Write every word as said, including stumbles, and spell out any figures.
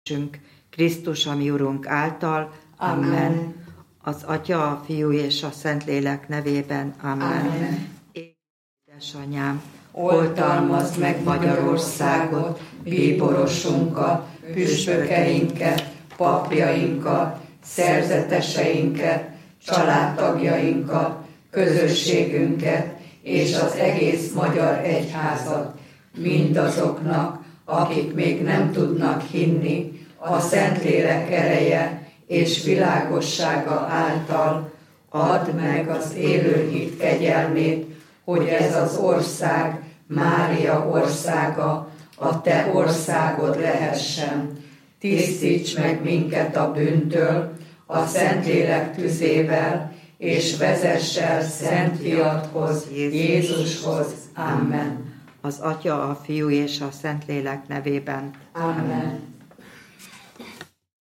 Krisztus, a mi Urunk által. Amen. Amen. Az Atya, a Fiú és a Szentlélek nevében. Amen. Amen. Édesanyám, oltalmazd meg Magyarországot, bíborosunkat, püspökeinket, papjainkat, szerzeteseinket, családtagjainkat, közösségünket és az egész magyar egyházat, mindazoknak, akik még nem tudnak hinni, a Szentlélek ereje és világossága által add meg az élő hit kegyelmét, hogy ez az ország Mária országa, a te országod lehessen. Tisztíts meg minket a bűntől, a Szentlélek tüzével, és vezess el Szent Fiadhoz, Jézushoz. Amen. Az Atya, a Fiú és a Szentlélek nevében. Amen.